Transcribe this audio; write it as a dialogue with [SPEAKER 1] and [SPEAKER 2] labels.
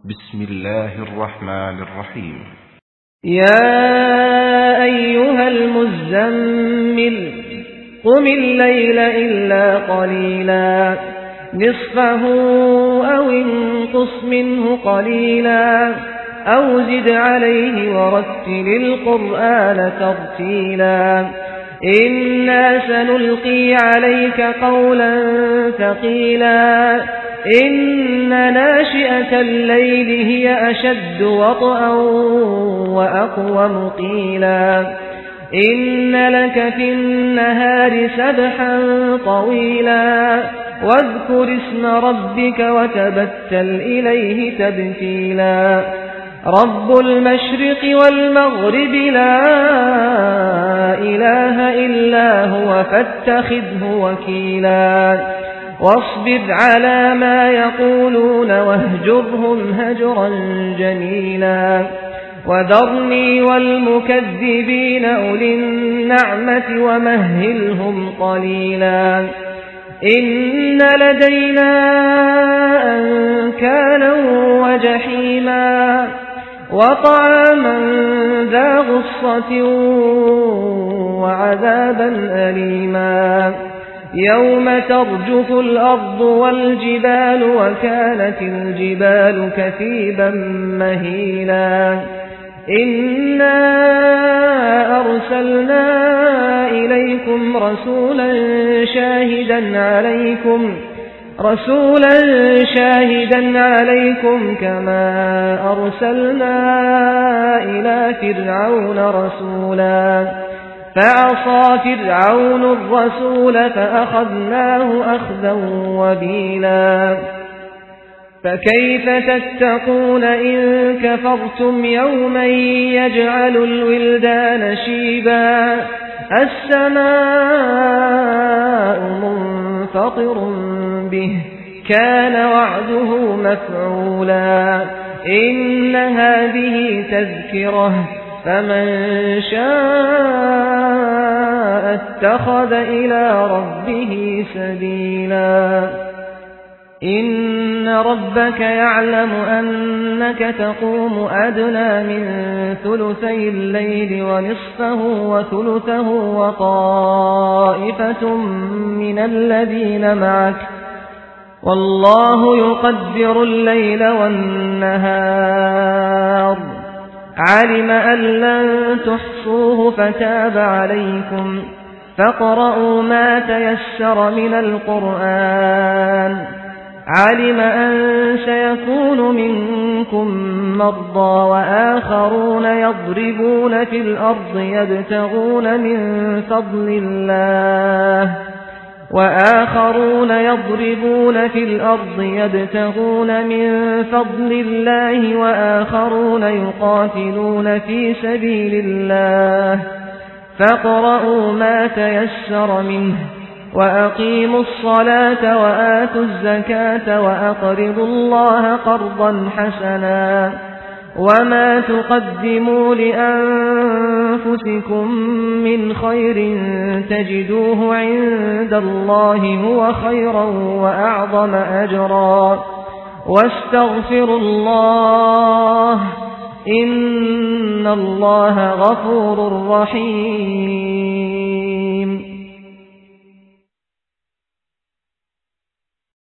[SPEAKER 1] بسم الله الرحمن الرحيم.
[SPEAKER 2] يا أيها المزمل قم الليل إلا قليلا نصفه أو انقص منه قليلا أو زد عليه ورتل القرآن ترتيلا إنا سنلقي عليك قولا ثقيلا إن ناشئة الليل هي أشد وطئا وأقوم قيلا إن لك في النهار سبحا طويلا واذكر اسم ربك وتبتل إليه تبتيلا رب المشرق والمغرب لا إله إلا هو فاتخذه وكيلا واصبر على ما يقولون واهجرهم هجرا جميلا وذرني والمكذبين أولي النعمة ومهلهم قليلا إن لدينا أنكالا وجحيما وطعاما ذا غصة وعذابا أليما يوم ترجف الأرض والجبال وكانت الجبال كثيبا مهيلا إنا أرسلنا إليكم رسولا شاهدا عليكم كما أرسلنا إلى فرعون رسولا فعصى فرعون الرسول فأخذناه أخذا وبيلا فكيف تتقون إن كفرتم يوما يجعل الولدان شيبا السماء منفطر به كان وعده مفعولا إن هذه تذكرة فمن شاء اتخذ إلى ربه سبيلا إن ربك يعلم أنك تقوم أدنى من ثلثي الليل ونصفه وثلثه وطائفة من الذين معك والله يقدر الليل والنهار علم أن لن تحصوه فتاب عليكم فاقرؤوا ما تيسر من القرآن علم أن سيكون منكم مرضى وآخرون يضربون في الأرض يبتغون من فضل الله وآخرون يقاتلون في سبيل الله فاقرؤوا ما تيسر منه وأقيموا الصلاة وآتوا الزكاة وأقرضوا الله قرضا حسنا وما تقدموا لأنفسكم من خير تجدوه عند الله هو خيرا وأعظم أجرا واستغفروا الله إن الله غفور رحيم